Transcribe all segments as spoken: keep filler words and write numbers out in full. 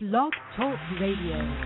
Blog Talk Radio.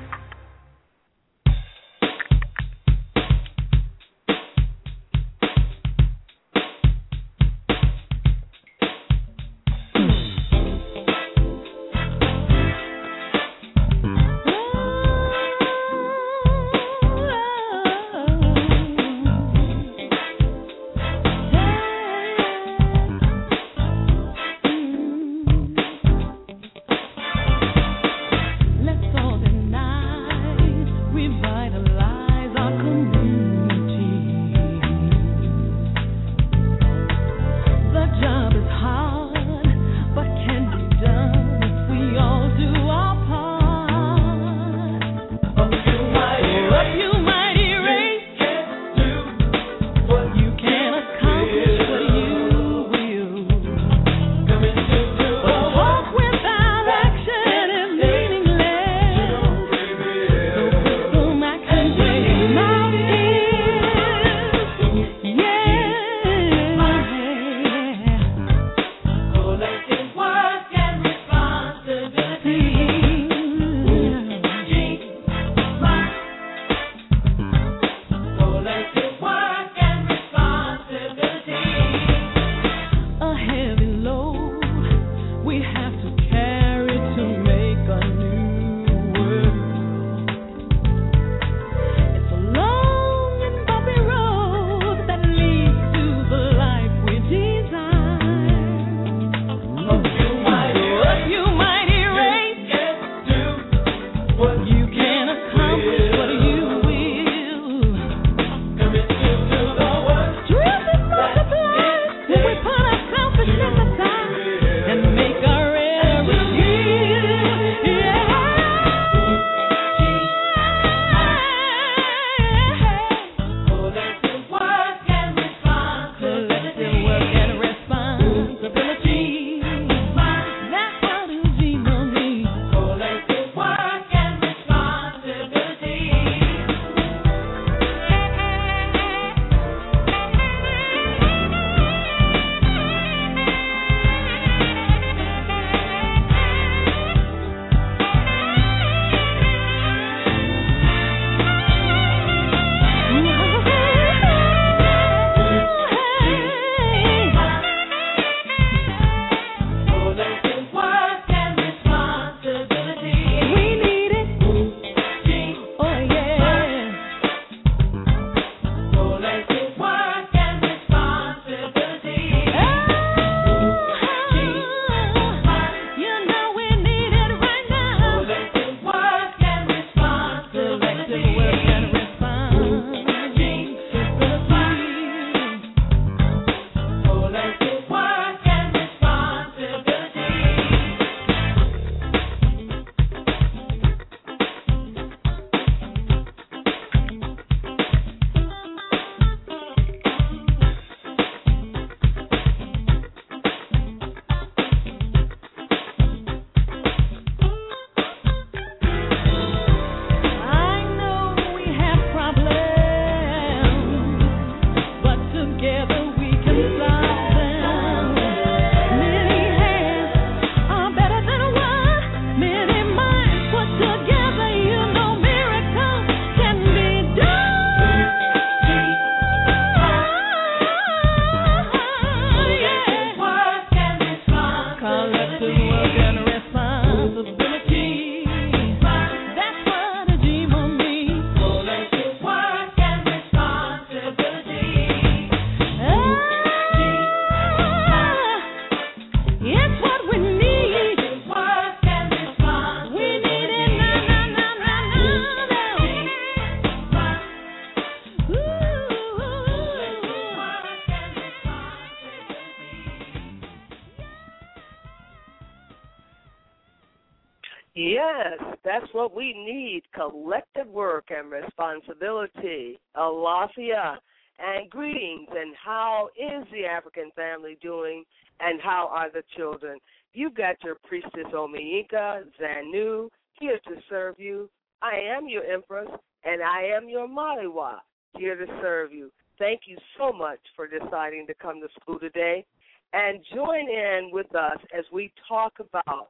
Yes, that's what we need, collective work and responsibility. Alafia and greetings, and how is the African family doing, and how are the children? You've got your priestess Omiika Zanu here to serve you. I am your empress, and I am your Maliwa here to serve you. Thank you so much for deciding to come to school today and join in with us as we talk about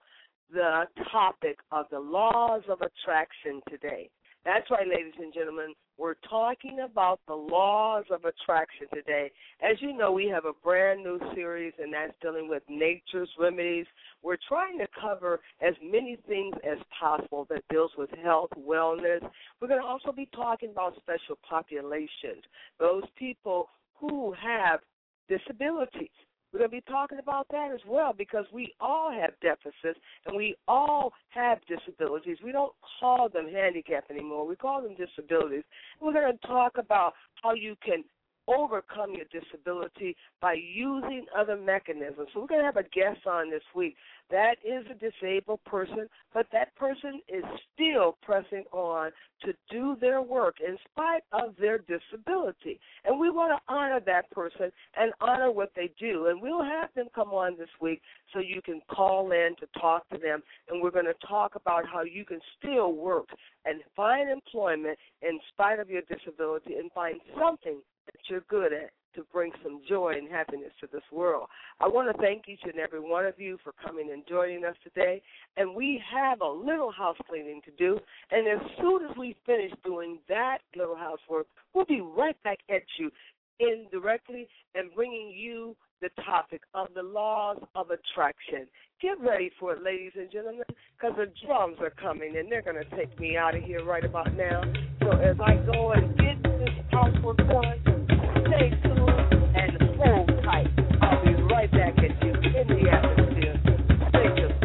the topic of the laws of attraction today. That's right, ladies and gentlemen. We're talking about the laws of attraction today. As you know, we have a brand new series, and that's dealing with nature's remedies. We're trying to cover as many things as possible that deals with health, wellness. We're going to also be talking about special populations, those people who have disabilities. We're going to be talking about that as well because we all have deficits and we all have disabilities. We don't call them handicap anymore. We call them disabilities. And we're going to talk about how you can overcome your disability by using other mechanisms. So we're going to have a guest on this week. That is a disabled person, but that person is still pressing on to do their work in spite of their disability. And we want to honor that person and honor what they do. And we'll have them come on this week so you can call in to talk to them. And we're going to talk about how you can still work and find employment in spite of your disability and find something that you're good at to bring some joy and happiness to this world. I want to thank each and every one of you for coming and joining us today. And we have a little house cleaning to do. And as soon as we finish doing that little housework, we'll be right back at you indirectly and bringing you the topic of the laws of attraction. Get ready for it, ladies and gentlemen, because the drums are coming, and they're going to take me out of here right about now. So as I go and get this housework done, stay tuned and hold tight. I'll be right back at you in the atmosphere. Stay tuned.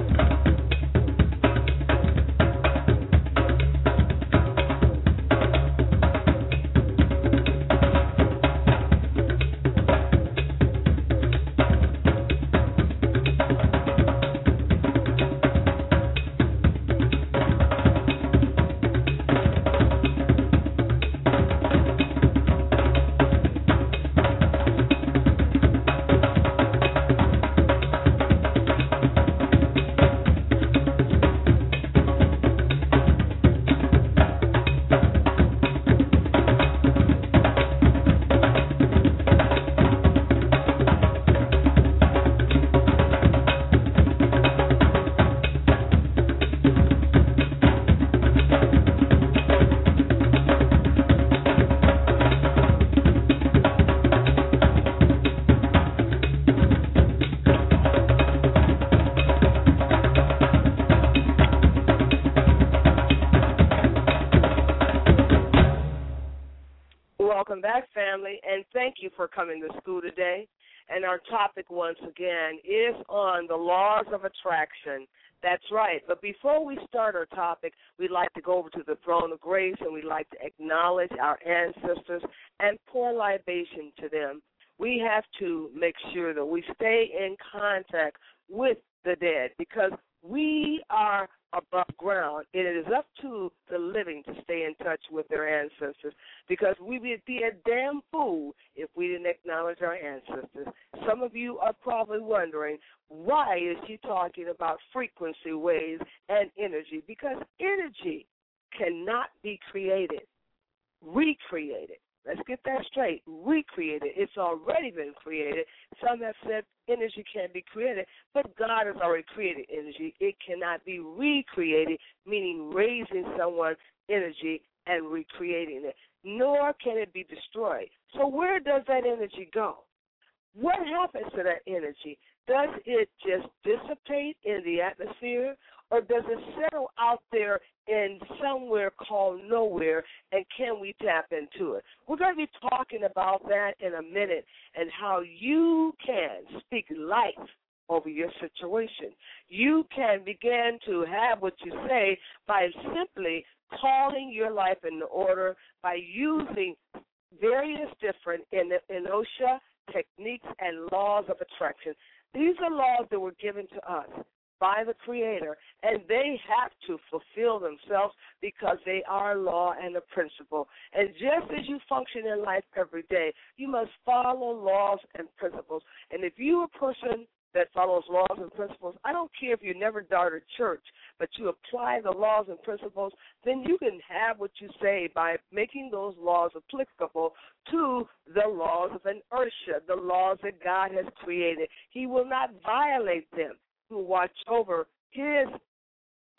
Welcome back, family, and thank you for coming to school today. And our topic, once again, is on the laws of attraction. That's right. But before we start our topic, we'd like to go over to the throne of grace, and we'd like to acknowledge our ancestors and pour libation to them. We have to make sure that we stay in contact with the dead because we are above ground. It is up to the living to stay in touch with their ancestors because we would be a damn fool if we didn't acknowledge our ancestors. Some of you are probably wondering, why is she talking about frequency waves and energy? Because energy cannot be created, recreated. Let's get that straight. Recreated. It's already been created. Some have said energy can't be created, but God has already created energy. It cannot be recreated, meaning raising someone's energy and recreating it, nor can it be destroyed. So where does that energy go? What happens to that energy? Does it just dissipate in the atmosphere, or does it settle out there in somewhere called nowhere, and can we tap into it? We're going to be talking about that in a minute and how you can speak life over your situation. You can begin to have what you say by simply calling your life into order by using various different in inertia, techniques, and laws of attraction. These are laws that were given to us by the Creator, and they have to fulfill themselves because they are law and a principle. And just as you function in life every day, you must follow laws and principles. And if you're a person that follows laws and principles, I don't care if you never darted church, but you apply the laws and principles, then you can have what you say by making those laws applicable to the laws of inertia, the laws that God has created. He will not violate them. He will watch over his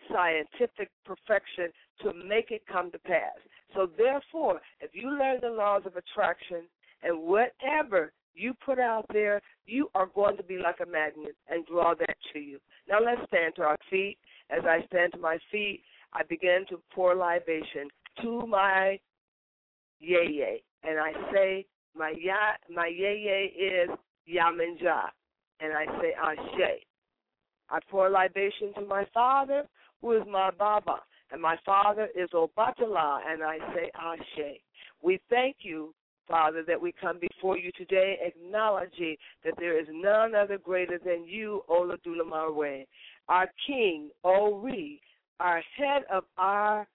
scientific perfection to make it come to pass. So therefore, if you learn the laws of attraction and whatever you put out there, you are going to be like a magnet and draw that to you. Now let's stand to our feet. As I stand to my feet, I begin to pour libation to my yeye. And I say, my ya, my yeye is Yamenja. And I say, Ashe. I pour libation to my father, who is my Baba. And my father is Obatala. And I say, Ashe. We thank you, Father, that we come before you today acknowledging that there is none other greater than you, Oladula Marwe, our King, Ori, our head of our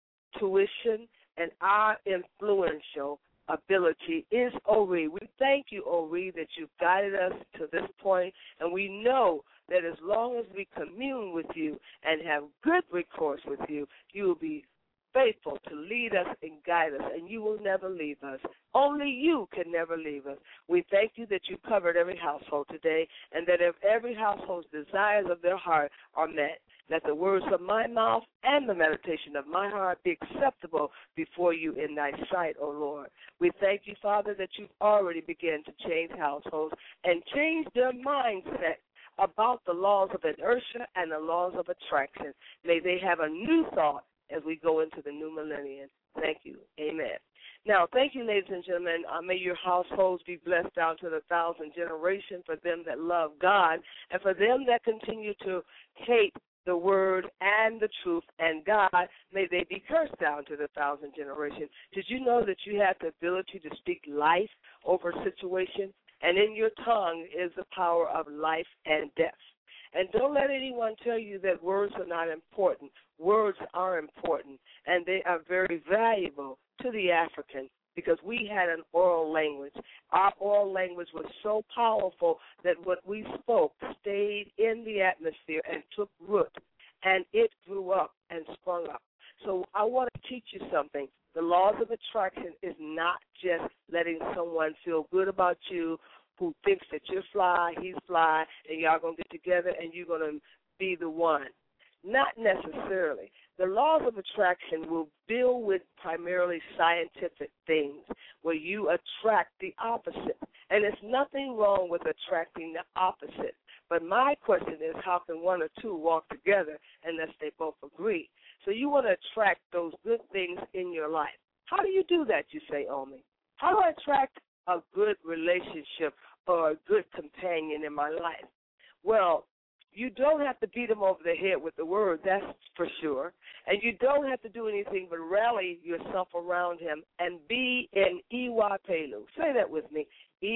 tuition and our influential ability is Ori. We thank you, Ori, that you've guided us to this point, and we know that as long as we commune with you and have good recourse with you, you will be faithful to lead us and guide us, and you will never leave us. Only you can never leave us. We thank you that you covered every household today, and that if every household's desires of their heart are met, let the words of my mouth and the meditation of my heart be acceptable before you in thy sight, O Lord. We thank you, Father, that you've already begun to change households and change their mindset about the laws of inertia and the laws of attraction. May they have a new thought as we go into the new millennium. Thank you. Amen. Now, thank you, ladies and gentlemen. Uh, may your households be blessed down to the thousand generation for them that love God, and for them that continue to hate the word and the truth and God, may they be cursed down to the thousand generation. Did you know that you have the ability to speak life over a situation? And in your tongue is the power of life and death. And don't let anyone tell you that words are not important. Words are important, and they are very valuable to the African because we had an oral language. Our oral language was so powerful that what we spoke stayed in the atmosphere and took root, and it grew up and sprung up. So I want to teach you something. The laws of attraction is not just letting someone feel good about you who thinks that you're fly, he's fly, and y'all going to get together and you're going to be the one. Not necessarily. The laws of attraction will deal with primarily scientific things where you attract the opposite. And there's nothing wrong with attracting the opposite. But my question is, how can one or two walk together unless they both agree? So you want to attract those good things in your life. How do you do that, you say, Omi? How do I attract a good relationship or a good companion in my life? Well, you don't have to beat them over the head with the word, that's for sure. And you don't have to do anything but rally yourself around him and be in Iwa Pelu. Say that with me,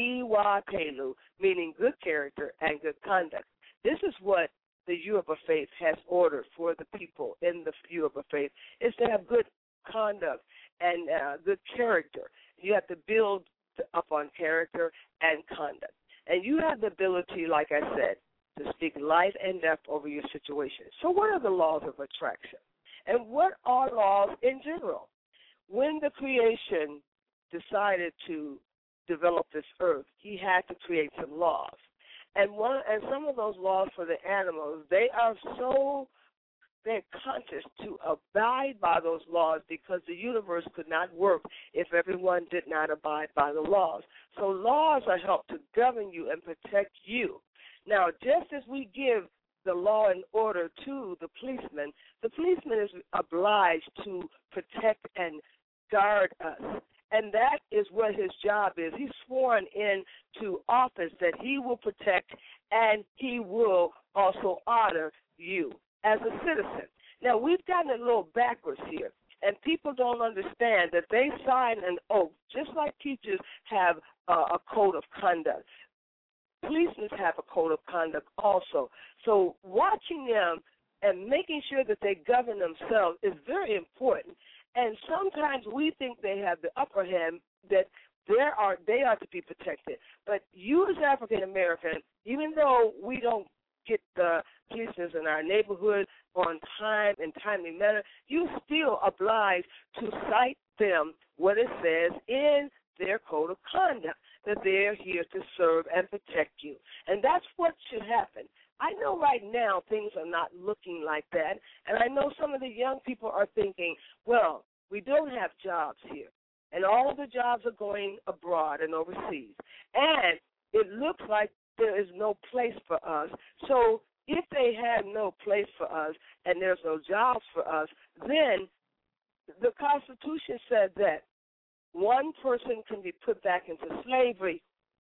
Iwa Pelu, meaning good character and good conduct. This is what the Yoruba faith has ordered for the people in the Yoruba faith, is to have good conduct and uh, good character. You have to build up on character and conduct. And you have the ability, like I said, to speak life and death over your situation. So what are the laws of attraction? And what are laws in general? When the creation decided to develop this earth, he had to create some laws. And one and some of those laws for the animals, they are so they're conscious to abide by those laws because the universe could not work if everyone did not abide by the laws. So laws are helped to govern you and protect you. Now, just as we give the law and order to the policeman, the policeman is obliged to protect and guard us. And that is what his job is. He's sworn into office that he will protect and he will also honor you as a citizen. Now, we've gotten a little backwards here, and people don't understand that they sign an oath, just like teachers have uh, a code of conduct. Policemen have a code of conduct also. So watching them and making sure that they govern themselves is very important. And sometimes we think they have the upper hand, that there are they are to be protected. But you as African American, even though we don't get the policemen in our neighborhood on time and timely manner, you still obliged to cite them what it says in their code of conduct, that they're here to serve and protect you. And that's what should happen. I know right now things are not looking like that, and I know some of the young people are thinking, well, we don't have jobs here, and all of the jobs are going abroad and overseas, and it looks like there is no place for us. So if they have no place for us and there's no jobs for us, then the Constitution said that one person can be put back into slavery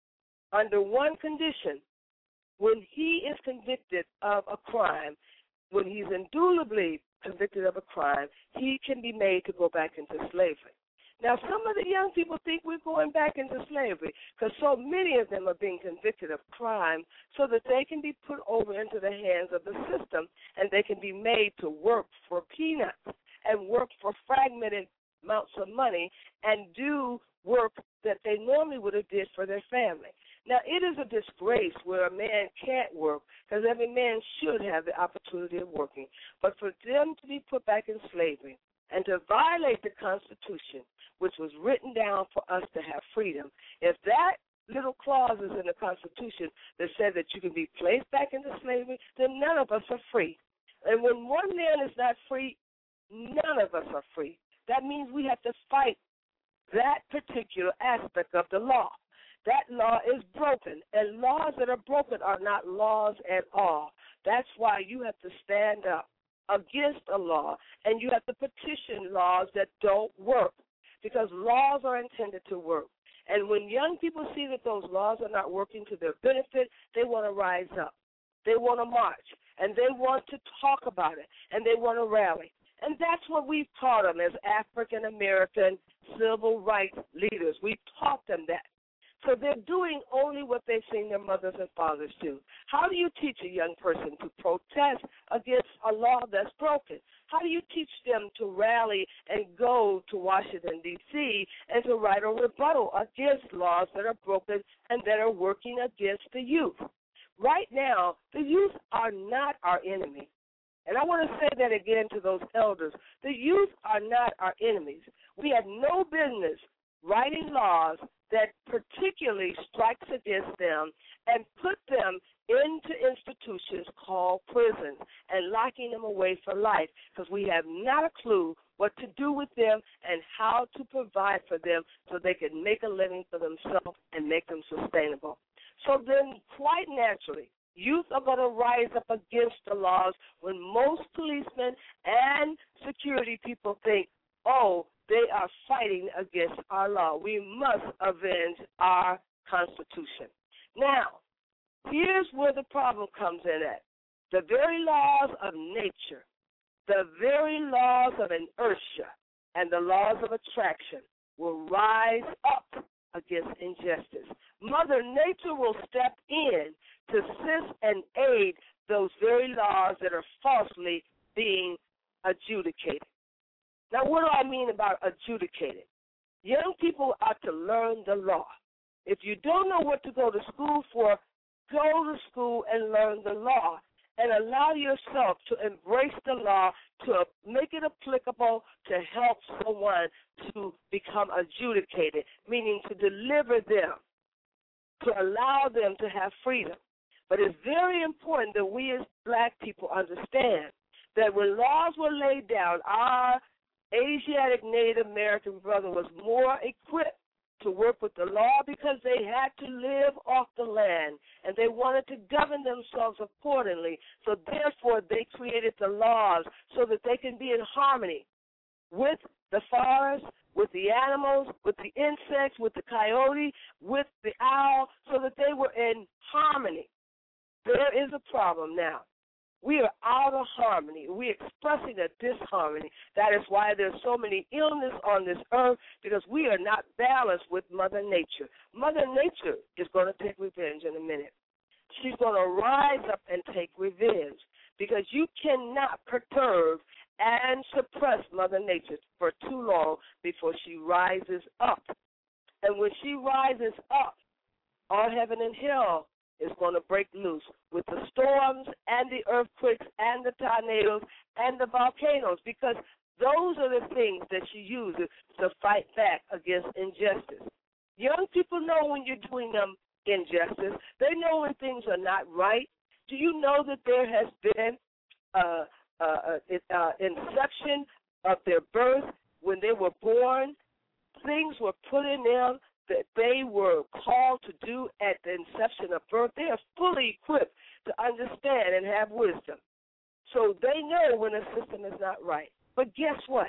under one condition: when he is convicted of a crime, when he's indubitably convicted of a crime, he can be made to go back into slavery. Now, some of the young people think we're going back into slavery because so many of them are being convicted of crime so that they can be put over into the hands of the system and they can be made to work for peanuts and work for fragmented amounts of money and do work that they normally would have did for their family. Now, it is a disgrace where a man can't work because every man should have the opportunity of working. But for them to be put back in slavery and to violate the Constitution, which was written down for us to have freedom, if that little clause is in the Constitution that said that you can be placed back into slavery, then none of us are free. And when one man is not free, none of us are free. That means we have to fight that particular aspect of the law. That law is broken, and laws that are broken are not laws at all. That's why you have to stand up against a law, and you have to petition laws that don't work, because laws are intended to work. And when young people see that those laws are not working to their benefit, they want to rise up. They want to march, and they want to talk about it, and they want to rally. And that's what we've taught them as African-American civil rights leaders. We've taught them that. So they're doing only what they've seen their mothers and fathers do. How do you teach a young person to protest against a law that's broken? How do you teach them to rally and go to Washington, D C, and to write a rebuttal against laws that are broken and that are working against the youth? Right now, the youth are not our enemy. And I want to say that again to those elders. The youth are not our enemies. We have no business writing laws that particularly strikes against them and put them into institutions called prisons and locking them away for life, because we have not a clue what to do with them and how to provide for them so they can make a living for themselves and make them sustainable. So then, quite naturally, youth are going to rise up against the laws when most policemen and security people think, oh, they are fighting against our law. We must avenge our Constitution. Now, here's where the problem comes in at. The very laws of nature, the very laws of inertia, and the laws of attraction will rise up against injustice. Mother Nature will step in to assist and aid those very laws that are falsely being adjudicated. Now, what do I mean about adjudicated? Young people are to learn the law. If you don't know what to go to school for, go to school and learn the law and allow yourself to embrace the law, to make it applicable to help someone to become adjudicated, meaning to deliver them, to allow them to have freedom. But it's very important that we as black people understand that when laws were laid down, our Asiatic Native American brother was more equipped to work with the law because they had to live off the land and they wanted to govern themselves accordingly. So therefore they created the laws so that they can be in harmony with the forest, with the animals, with the insects, with the coyote, with the owl, so that they were in harmony. There is a problem now. We are out of harmony. We're expressing a disharmony. That is why there's so many illness on this earth, because we are not balanced with Mother Nature. Mother Nature is going to take revenge in a minute. She's going to rise up and take revenge, because you cannot perturb and suppress Mother Nature for too long before she rises up. And when she rises up, all heaven and hell is going to break loose with the storms and the earthquakes and the tornadoes and the volcanoes, because those are the things that she uses to fight back against injustice. Young people know when you're doing them injustice. They know when things are not right. Do you know that there has been uh, uh, uh, inception of their birth when they were born? Things were put in them that they were called to do at the inception of birth. They are fully equipped to understand and have wisdom. So they know when a system is not right. But guess what?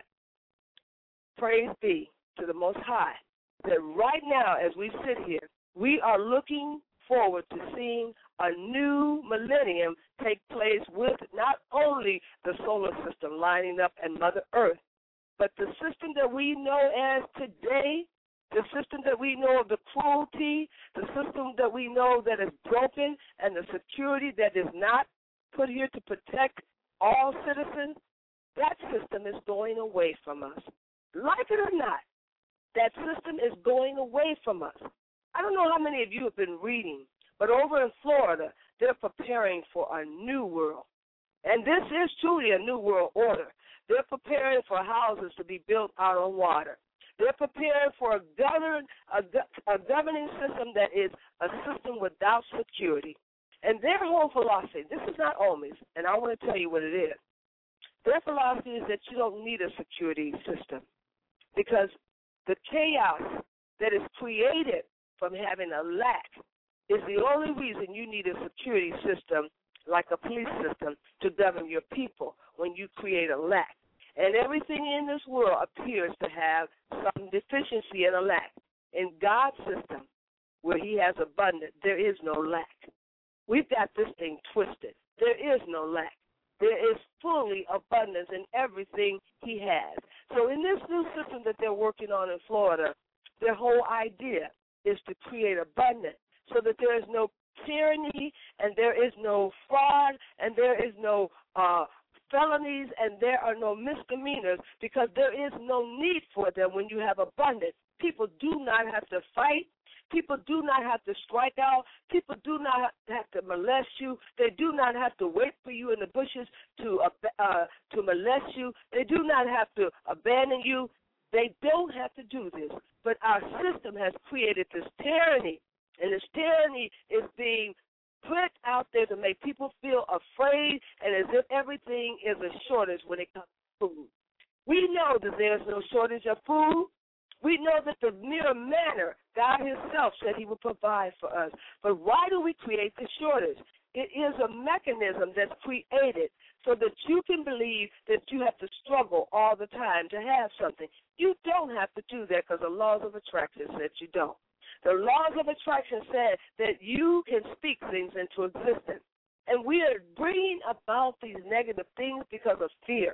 Praise be to the Most High, that right now as we sit here, we are looking forward to seeing a new millennium take place with not only the solar system lining up and Mother Earth, but the system that we know as today, the system that we know of the cruelty, the system that we know that is broken, and the security that is not put here to protect all citizens, that system is going away from us. Like it or not, that system is going away from us. I don't know how many of you have been reading, but over in Florida, they're preparing for a new world. And this is truly a new world order. They're preparing for houses to be built out on water. They're preparing for a, govern, a, a governing system that is a system without security. And their whole philosophy, this is not Omi's, and I want to tell you what it is. Their philosophy is that you don't need a security system because the chaos that is created from having a lack is the only reason you need a security system like a police system to govern your people when you create a lack. And everything in this world appears to have some deficiency and a lack. In God's system, where he has abundance, there is no lack. We've got this thing twisted. There is no lack. There is fully abundance in everything he has. So in this new system that they're working on in Florida, their whole idea is to create abundance so that there is no tyranny and there is no fraud and there is no uh, felonies and there are no misdemeanors because there is no need for them when you have abundance. People do not have to fight. People do not have to strike out. People do not have to molest you. They do not have to wait for you in the bushes to uh, to molest you. They do not have to abandon you. They don't have to do this. But our system has created this tyranny, and this tyranny is being put out there to make people feel afraid and as if everything is a shortage when it comes to food. We know that there's no shortage of food. We know that the mere manner, God himself said he would provide for us. But why do we create the shortage? It is a mechanism that's created so that you can believe that you have to struggle all the time to have something. You don't have to do that because the laws of attraction said you don't. The laws of attraction said that you can speak things into existence. And we are bringing about these negative things because of fear.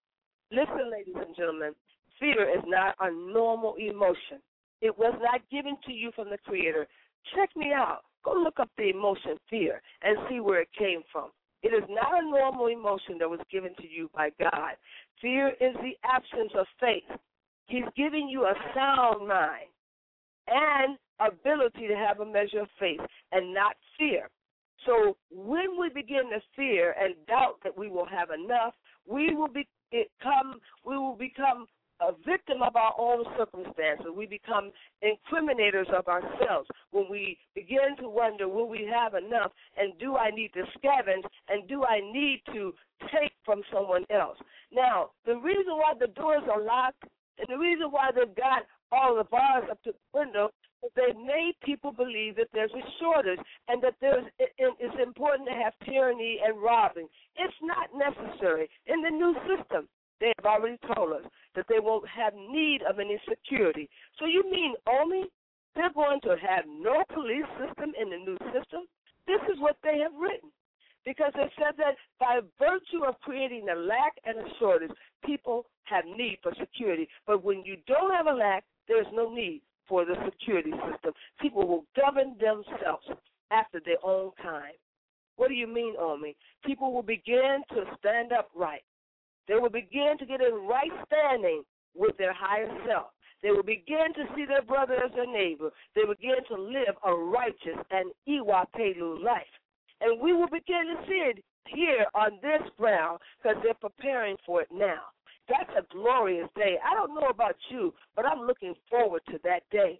Listen, ladies and gentlemen, fear is not a normal emotion. It was not given to you from the Creator. Check me out. Go look up the emotion fear and see where it came from. It is not a normal emotion that was given to you by God. Fear is the absence of faith. He's giving you a sound mind and ability to have a measure of faith and not fear. So when we begin to fear and doubt that we will have enough, we will become we will become a victim of our own circumstances. We become incriminators of ourselves when we begin to wonder, will we have enough, and do I need to scavenge, and do I need to take from someone else? Now, the reason why the doors are locked and the reason why they've got all the bars up to the window is they made people believe that there's a shortage and that there's it, it's important to have tyranny and robbing. It's not necessary. In the new system, they have already told us that they won't have need of any security. So you mean only they're going to have no police system in the new system? This is what they have written. Because they said that by virtue of creating a lack and a shortage, people have need for security. But when you don't have a lack, there's no need for the security system. People will govern themselves after their own kind. What do you mean, Omi? People will begin to stand up right. They will begin to get in right standing with their higher self. They will begin to see their brother as their neighbor. They will begin to live a righteous and Iwa Pelu life. And we will begin to see it here on this ground because they're preparing for it now. That's a glorious day. I don't know about you, but I'm looking forward to that day.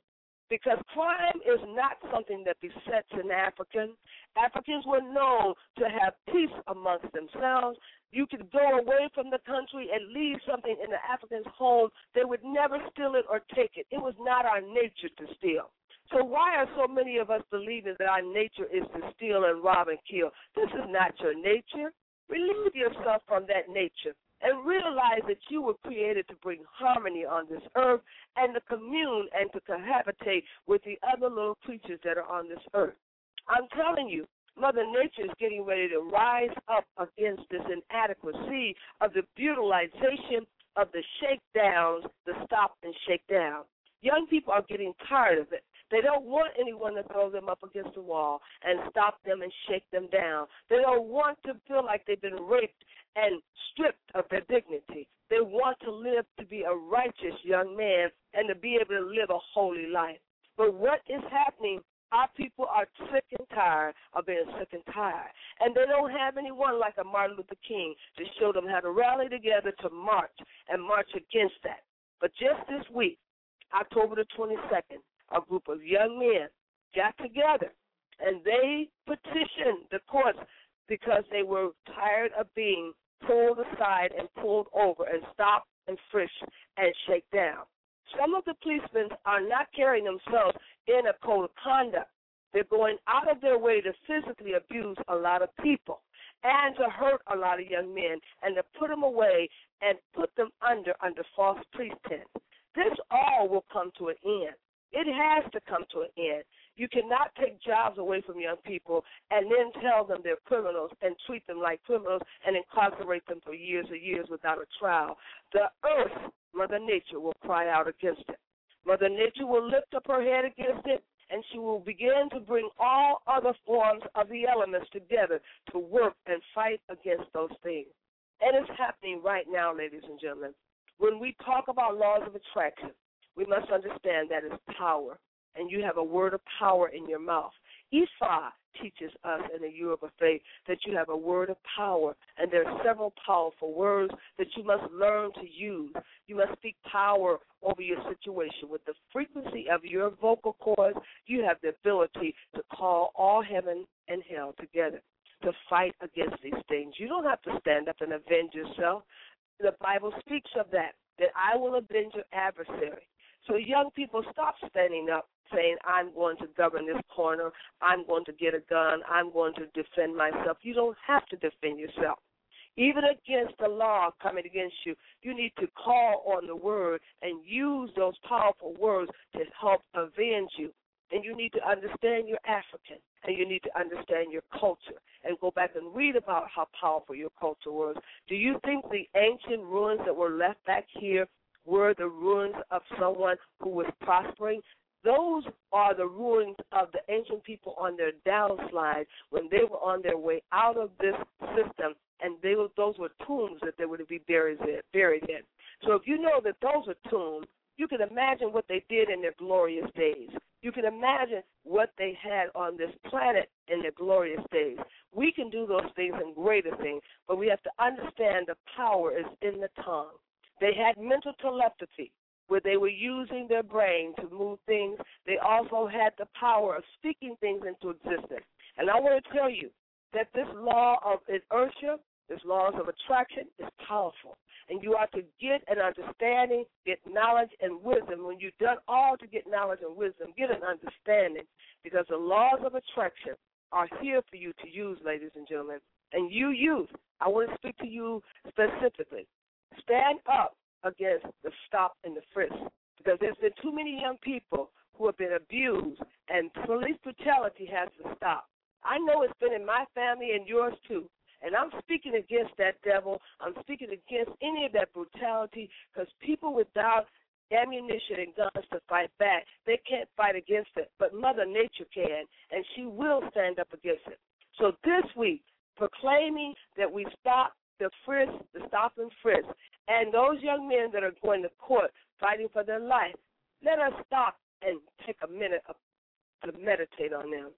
because crime is not something that besets an African. Africans were known to have peace amongst themselves. You could go away from the country and leave something in the African's home. They would never steal it or take it. It was not our nature to steal. So why are so many of us believing that our nature is to steal and rob and kill? This is not your nature. Relieve yourself from that nature and realize that you were created to bring harmony on this earth and to commune and to cohabitate with the other little creatures that are on this earth. I'm telling you, Mother Nature is getting ready to rise up against this inadequacy of the brutalization of the shakedowns, the stop and shake down. Young people are getting tired of it. They don't want anyone to throw them up against the wall and stop them and shake them down. They don't want to feel like they've been raped and stripped of their dignity. They want to live to be a righteous young man and to be able to live a holy life. But what is happening, our people are sick and tired of being sick and tired. And they don't have anyone like a Martin Luther King to show them how to rally together to march and march against that. But just this week, October the twenty-second, a group of young men got together, and they petitioned the courts because they were tired of being pulled aside and pulled over and stopped and frisked and shaken down. Some of the policemen are not carrying themselves in a code of conduct. They're going out of their way to physically abuse a lot of people and to hurt a lot of young men and to put them away and put them under under false pretense. This all will come to an end. It has to come to an end. You cannot take jobs away from young people and then tell them they're criminals and treat them like criminals and incarcerate them for years and years without a trial. The earth, Mother Nature, will cry out against it. Mother Nature will lift up her head against it, and she will begin to bring all other forms of the elements together to work and fight against those things. And it's happening right now, ladies and gentlemen. When we talk about laws of attraction, we must understand that it's power, and you have a word of power in your mouth. Ifa teaches us in the Yoruba faith that you have a word of power, and there are several powerful words that you must learn to use. You must speak power over your situation. With the frequency of your vocal cords, you have the ability to call all heaven and hell together to fight against these things. You don't have to stand up and avenge yourself. The Bible speaks of that, that I will avenge your adversary. So young people, stop standing up saying, I'm going to govern this corner, I'm going to get a gun, I'm going to defend myself. You don't have to defend yourself. Even against the law coming against you, you need to call on the word and use those powerful words to help avenge you. And you need to understand you're African, and you need to understand your culture and go back and read about how powerful your culture was. Do you think the ancient ruins that were left back here were the ruins of someone who was prospering? Those are the ruins of the ancient people on their downslide when they were on their way out of this system, and they were, those were tombs that they were to be buried in, buried in. So if you know that those are tombs, you can imagine what they did in their glorious days. You can imagine what they had on this planet in their glorious days. We can do those things and greater things, but we have to understand the power is in the tongue. They had mental telepathy, where they were using their brain to move things. They also had the power of speaking things into existence. And I want to tell you that this law of inertia, this laws of attraction, is powerful. And you are to get an understanding, get knowledge and wisdom. When you've done all to get knowledge and wisdom, get an understanding, because the laws of attraction are here for you to use, ladies and gentlemen. And you youth, I want to speak to you specifically. Stand up against the stop and the frisk, because there's been too many young people who have been abused, and police brutality has to stop. I know it's been in my family and yours too, and I'm speaking against that devil. I'm speaking against any of that brutality, because people without ammunition and guns to fight back, they can't fight against it, but Mother Nature can, and she will stand up against it. So this week, proclaiming that we stop the frisk, the stop and frisk, and those young men that are going to court fighting for their life, let us stop and take a minute to meditate on them.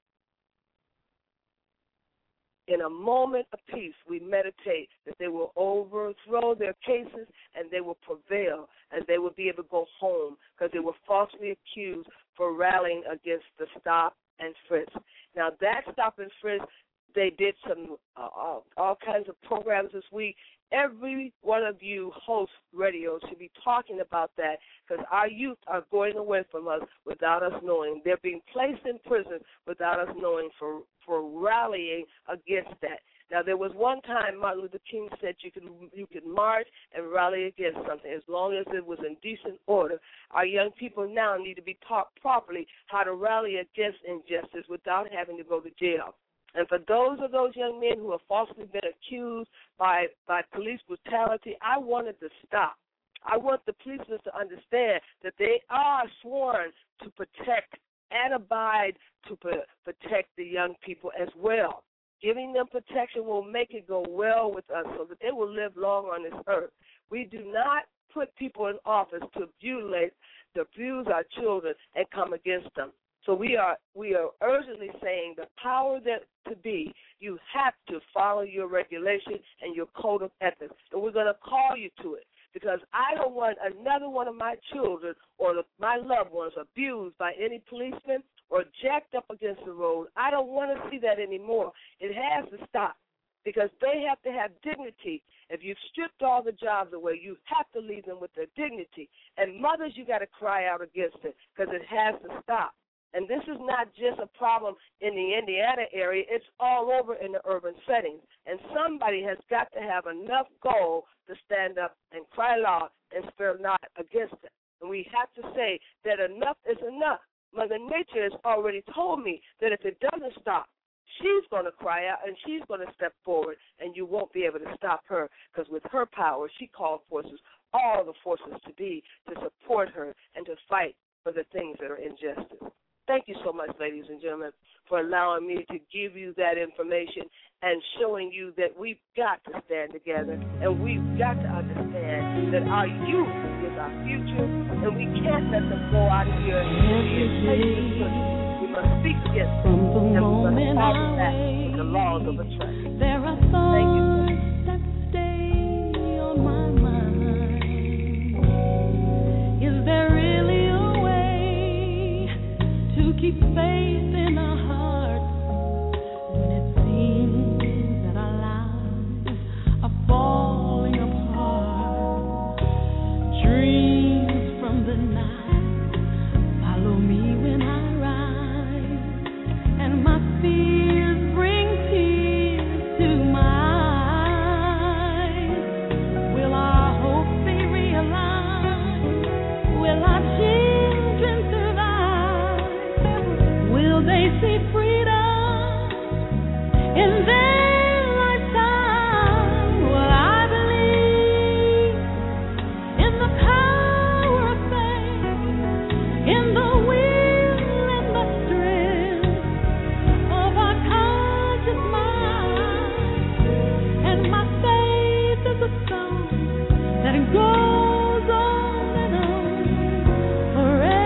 In a moment of peace, we meditate that they will overthrow their cases and they will prevail, and they will be able to go home because they were falsely accused for rallying against the Stop and Frisk. Now, that Stop and Frisk, they did some uh, all, all kinds of programs this week. Every one of you hosts radio should be talking about that because our youth are going away from us without us knowing. They're being placed in prison without us knowing for, for rallying against that. Now, there was one time Martin Luther King said you could you could march and rally against something as long as it was in decent order. Our young people now need to be taught properly how to rally against injustice without having to go to jail. And for those of those young men who have falsely been accused by, by police brutality, I wanted to stop. I want the policemen to understand that they are sworn to protect and abide to protect the young people as well. Giving them protection will make it go well with us so that they will live long on this earth. We do not put people in office to abuse, to abuse our children and come against them. So we are we are urgently saying the power that to be, you have to follow your regulation and your code of ethics. And we're going to call you to it because I don't want another one of my children or the, my loved ones abused by any policeman or jacked up against the road. I don't want to see that anymore. It has to stop because they have to have dignity. If you've stripped all the jobs away, you have to leave them with their dignity. And mothers, you got to cry out against it because it has to stop. And this is not just a problem in the Indiana area. It's all over in the urban settings. And somebody has got to have enough goal to stand up and cry loud and spare not against it. And we have to say that enough is enough. Mother Nature has already told me that if it doesn't stop, she's going to cry out and she's going to step forward, and you won't be able to stop her because with her power, she called forces, all the forces to be, to support her and to fight for the things that are injustice. Thank you so much, ladies and gentlemen, for allowing me to give you that information and showing you that we've got to stand together and we've got to understand that our youth is our future and we can't let them go out of here and be enslaved. We must speak against them and we must follow back with the laws of attraction. There are thoughts that stay on my mind. Is there really keep faith in our hearts when it seems that our lives are falling apart? Dreams from the night follow me when I rise, and my fears bring tears to my eyes. Will our hopes be realized? Will our children they see freedom in their lifetime? Well, I believe in the power of faith, in the will and the strength of our conscious mind, and my faith is a song that goes on and on forever.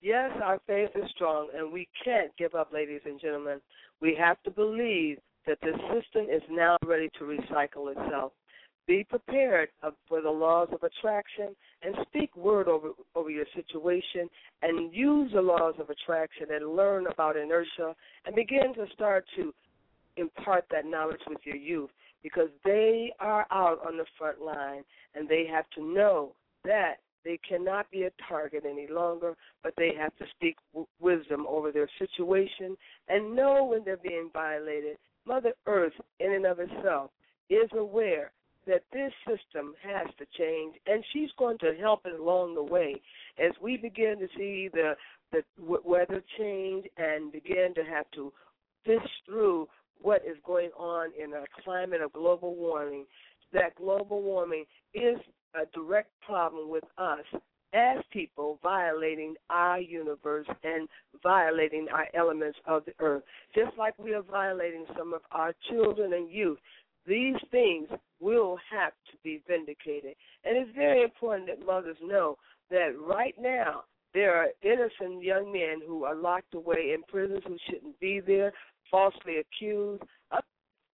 Yes, our faith is strong, and we can't give up, ladies and gentlemen. We have to believe that the system is now ready to recycle itself. Be prepared for the laws of attraction and speak word over, over your situation and use the laws of attraction and learn about inertia and begin to start to impart that knowledge with your youth, because they are out on the front line and they have to know that they cannot be a target any longer, but they have to speak w- wisdom over their situation and know when they're being violated. Mother Earth, in and of itself, is aware that this system has to change, and she's going to help it along the way as we begin to see the, the w- weather change and begin to have to fish through what is going on in a climate of global warming. That global warming is a direct problem with us as people violating our universe and violating our elements of the earth, just like we are violating some of our children and youth. These things will have to be vindicated. And it's very important that mothers know that right now there are innocent young men who are locked away in prisons who shouldn't be there, falsely accused. Other